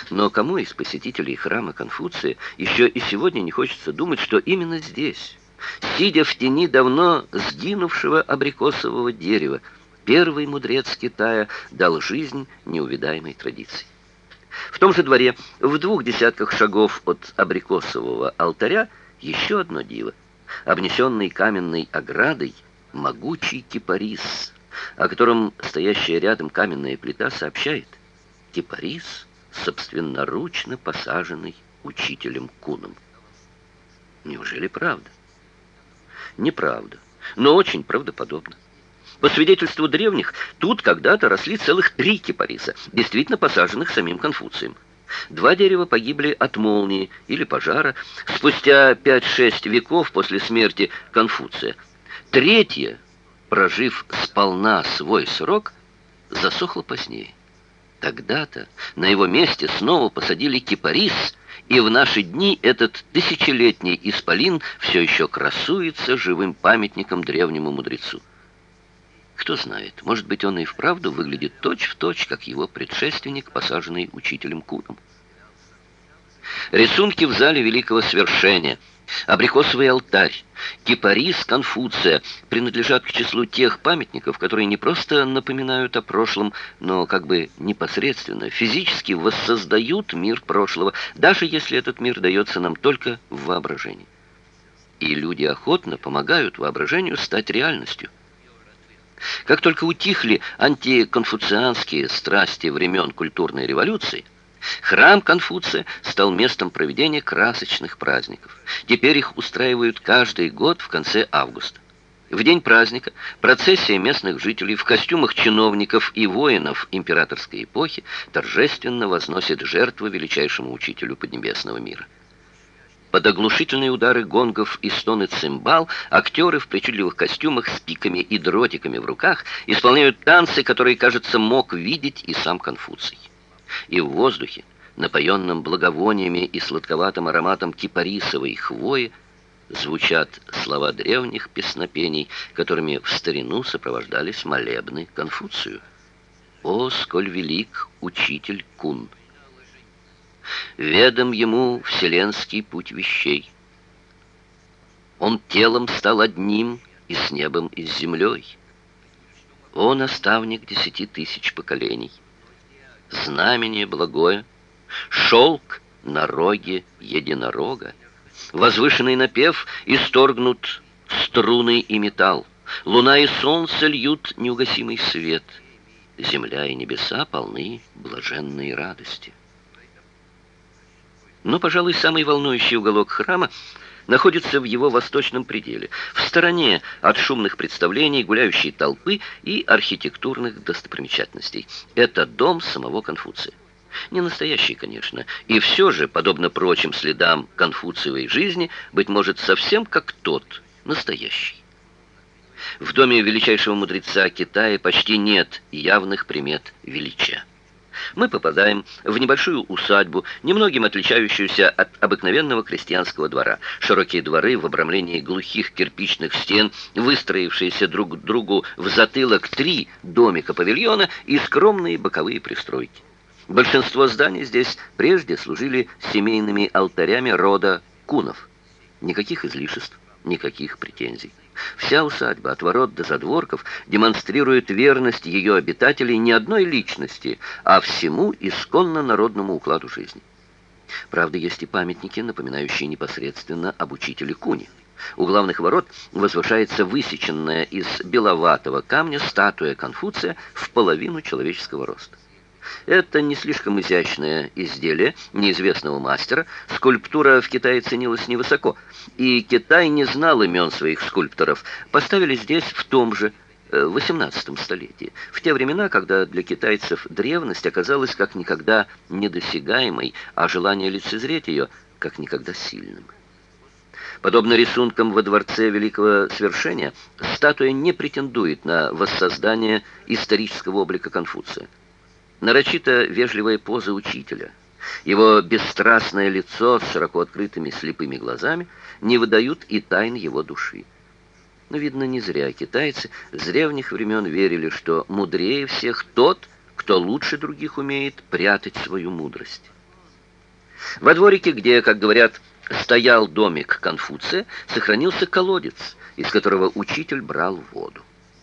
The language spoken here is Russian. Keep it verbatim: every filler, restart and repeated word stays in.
Но кому из посетителей храма Конфуция еще и сегодня не хочется думать, что именно здесь, сидя в тени давно сгинувшего абрикосового дерева, первый мудрец Китая дал жизнь неувидаемой традиции. В том же дворе, в двух десятках шагов от абрикосового алтаря, еще одно диво. Обнесенный каменной оградой могучий кипарис, о котором стоящая рядом каменная плита сообщает: кипарис, собственноручно посаженный учителем Куном. Неужели правда? Неправда, но очень правдоподобно. По свидетельству древних, тут когда-то росли целых три кипариса, действительно посаженных самим Конфуцием. Два дерева погибли от молнии или пожара спустя пять-шесть веков после смерти Конфуция. Третье, прожив сполна свой срок, засохло позднее. Тогда-то на его месте снова посадили кипарис, и в наши дни этот тысячелетний исполин все еще красуется живым памятником древнему мудрецу. Кто знает, может быть, он и вправду выглядит точь-в-точь, как его предшественник, посаженный учителем Куном. Рисунки в зале великого свершения, абрикосовый алтарь, кипарис Конфуция принадлежат к числу тех памятников, которые не просто напоминают о прошлом, но как бы непосредственно, физически воссоздают мир прошлого, даже если этот мир дается нам только в воображении. И люди охотно помогают воображению стать реальностью. Как только утихли антиконфуцианские страсти времен культурной революции, храм Конфуция стал местом проведения красочных праздников. Теперь их устраивают каждый год в конце августа. В день праздника процессия местных жителей в костюмах чиновников и воинов императорской эпохи торжественно возносит жертву величайшему учителю поднебесного мира. Под оглушительные удары гонгов и стоны цимбал актеры в причудливых костюмах с пиками и дротиками в руках исполняют танцы, которые, кажется, мог видеть и сам Конфуций. И в воздухе, напоенном благовониями и сладковатым ароматом кипарисовой хвои, звучат слова древних песнопений, которыми в старину сопровождались молебны Конфуцию. «О, сколь велик учитель Кун! Ведом ему вселенский путь вещей. Он телом стал одним и с небом, и с землей. О, наставник десяти тысяч поколений! Знамение благое, шелк на роге единорога, возвышенный напев исторгнут струны и металл, луна и солнце льют неугасимый свет, земля и небеса полны блаженной радости». Но, пожалуй, самый волнующий уголок храма находится в его восточном пределе, в стороне от шумных представлений, гуляющей толпы и архитектурных достопримечательностей. Это дом самого Конфуция. Не настоящий, конечно, и все же, подобно прочим следам конфуциевой жизни, быть может, совсем как тот, настоящий. В доме величайшего мудреца Китая почти нет явных примет величия. Мы попадаем в небольшую усадьбу, немногим отличающуюся от обыкновенного крестьянского двора. Широкие дворы в обрамлении глухих кирпичных стен, выстроившиеся друг к другу в затылок три домика-павильона и скромные боковые пристройки. Большинство зданий здесь прежде служили семейными алтарями рода Кунов. Никаких излишеств, никаких претензий. Вся усадьба, от ворот до задворков, демонстрирует верность ее обитателей не одной личности, а всему исконно народному укладу жизни. Правда, есть и памятники, напоминающие непосредственно об учителе Куне. У главных ворот возвышается высеченная из беловатого камня статуя Конфуция в половину человеческого роста. Это не слишком изящное изделие неизвестного мастера. Скульптура в Китае ценилась невысоко, и Китай не знал имен своих скульпторов. Поставили здесь в том же восемнадцатом столетии, в те времена, когда для китайцев древность оказалась как никогда недосягаемой, а желание лицезреть ее как никогда сильным. Подобно рисункам во дворце Великого Свершения, статуя не претендует на воссоздание исторического облика Конфуция. Нарочито вежливая поза учителя, его бесстрастное лицо с широко открытыми слепыми глазами не выдают и тайн его души. Но, видно, не зря китайцы с древних времен верили, что мудрее всех тот, кто лучше других умеет прятать свою мудрость. Во дворике, где, как говорят, стоял домик Конфуция, сохранился колодец, из которого учитель брал воду.